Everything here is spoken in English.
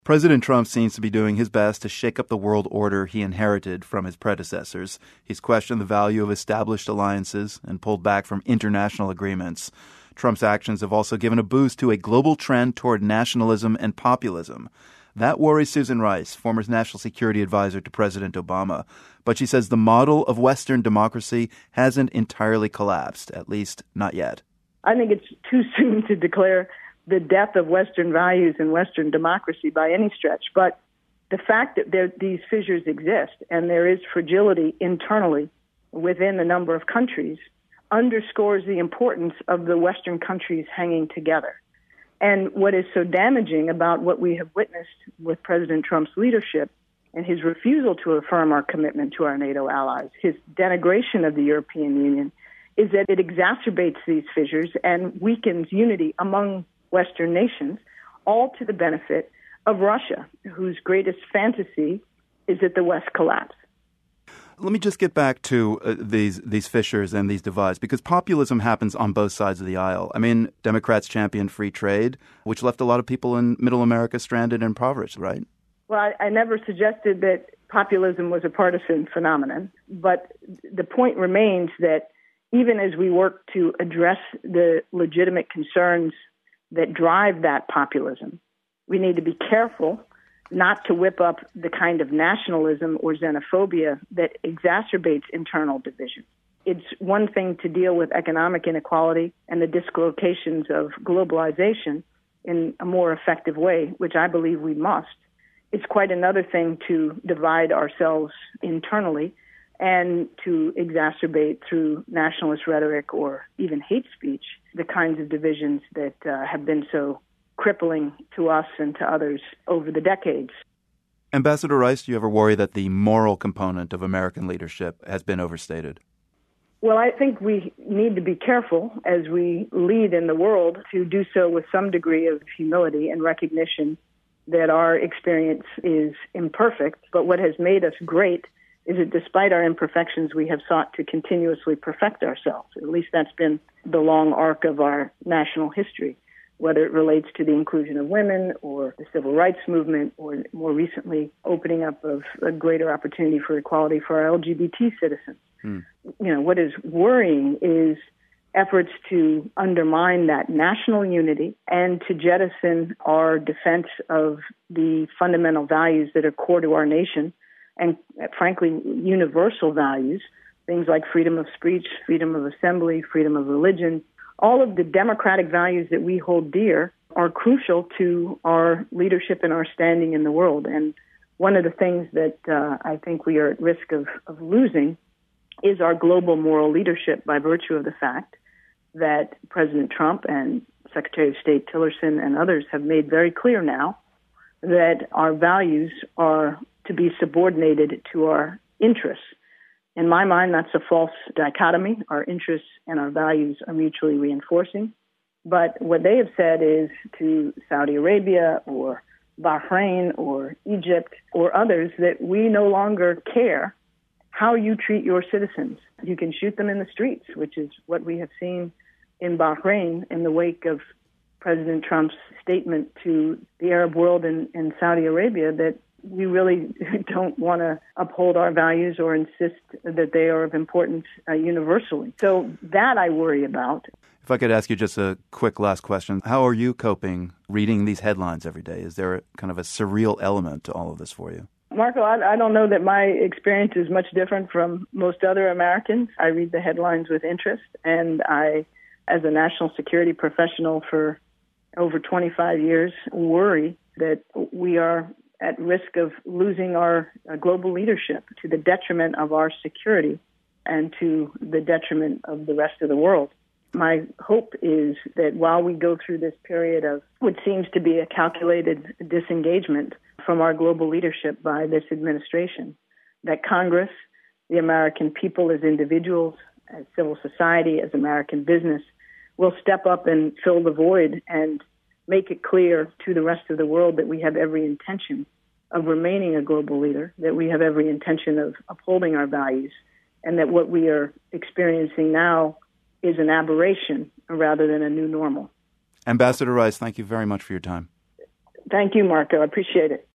President Trump seems to be doing his best to shake up the world order he inherited from his predecessors. He's questioned the value of established alliances and pulled back from international agreements. Trump's actions have also given a boost to a global trend toward nationalism and populism. That worries Susan Rice, former national security advisor to President Obama. But she says the model of Western democracy hasn't entirely collapsed, at least not yet. I think it's too soon to declare the death of Western values and Western democracy by any stretch. But the fact that these fissures exist and there is fragility internally within a number of countries underscores the importance of the Western countries hanging together. And what is so damaging about what we have witnessed with President Trump's leadership and his refusal to affirm our commitment to our NATO allies, his denigration of the European Union, is that it exacerbates these fissures and weakens unity among Western nations, all to the benefit of Russia, whose greatest fantasy is that the West collapse. Let me just get back to these fissures and these divides, because populism happens on both sides of the aisle. I mean, Democrats champion free trade, which left a lot of people in middle America stranded and impoverished, right? Well, I never suggested that populism was a partisan phenomenon, but the point remains that even as we work to address the legitimate concerns that drive that populism, we need to be careful not to whip up the kind of nationalism or xenophobia that exacerbates internal division. It's one thing to deal with economic inequality and the dislocations of globalization in a more effective way, which I believe we must. It's quite another thing to divide ourselves internally and to exacerbate through nationalist rhetoric or even hate speech the kinds of divisions that have been so crippling to us and to others over the decades. Ambassador Rice, do you ever worry that the moral component of American leadership has been overstated? Well, I think we need to be careful as we lead in the world to do so with some degree of humility and recognition that our experience is imperfect, but what has made us great is that despite our imperfections, we have sought to continuously perfect ourselves. At least that's been the long arc of our national history, whether it relates to the inclusion of women or the civil rights movement or more recently opening up of a greater opportunity for equality for our LGBT citizens. What is worrying is efforts to undermine that national unity and to jettison our defense of the fundamental values that are core to our nation and, frankly, universal values, things like freedom of speech, freedom of assembly, freedom of religion. All of the democratic values that we hold dear are crucial to our leadership and our standing in the world. And one of the things that I think we are at risk of losing is our global moral leadership by virtue of the fact that President Trump and Secretary of State Tillerson and others have made very clear now that our values are to be subordinated to our interests. In my mind, that's a false dichotomy. Our interests and our values are mutually reinforcing. But what they have said is to Saudi Arabia or Bahrain or Egypt or others that we no longer care how you treat your citizens. You can shoot them in the streets, which is what we have seen in Bahrain in the wake of President Trump's statement to the Arab world and Saudi Arabia that we really don't want to uphold our values or insist that they are of importance universally. So that I worry about. If I could ask you just a quick last question. How are you coping reading these headlines every day? Is there kind of a surreal element to all of this for you? Marco, I don't know that my experience is much different from most other Americans. I read the headlines with interest, and I, as a national security professional for over 25 years, worry that we are at risk of losing our global leadership to the detriment of our security and to the detriment of the rest of the world. My hope is that while we go through this period of what seems to be a calculated disengagement from our global leadership by this administration, that Congress, the American people as individuals, as civil society, as American business, will step up and fill the void and make it clear to the rest of the world that we have every intention of remaining a global leader, that we have every intention of upholding our values, and that what we are experiencing now is an aberration rather than a new normal. Ambassador Rice, thank you very much for your time. Thank you, Marco. I appreciate it.